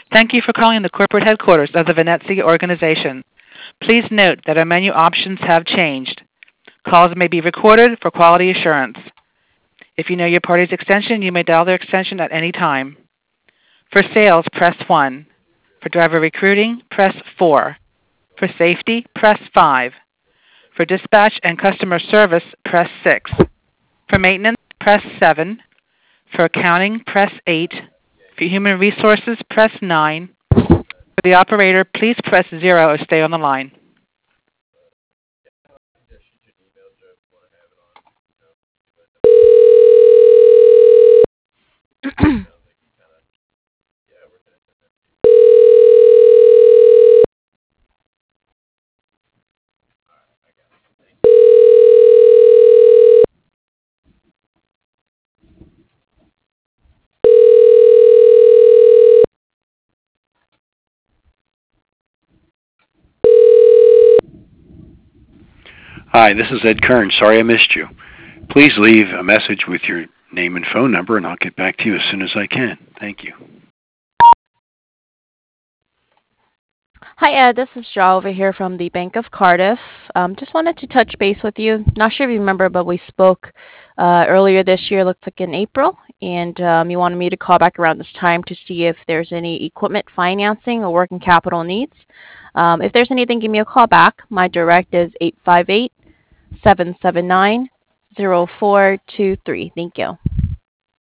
Thank you for calling the corporate headquarters of the Venezia organization. Please note that our menu options have changed. Calls may be recorded for quality assurance. If you know your party's extension, you may dial their extension at any time. For sales, press 1. For driver recruiting, press 4. For safety, press 5. For dispatch and customer service, press 6. For maintenance, press 7. For accounting, press 8. For human resources, press 9. For the operator, please press 0 or stay on the line. Hi, this is Ed Kern. Sorry I missed you. Please leave a message with your name and phone number, and I'll get back to you as soon as I can. Thank you. Hi, Ed. This is Jo over here from the Bank of Cardiff. Just wanted to touch base with you. Not sure if you remember, but we spoke earlier this year, looks like in April, and you wanted me to call back around this time to see if there's any equipment financing or working capital needs. If there's anything, give me a call back. My direct is 858-779-0423. Thank you.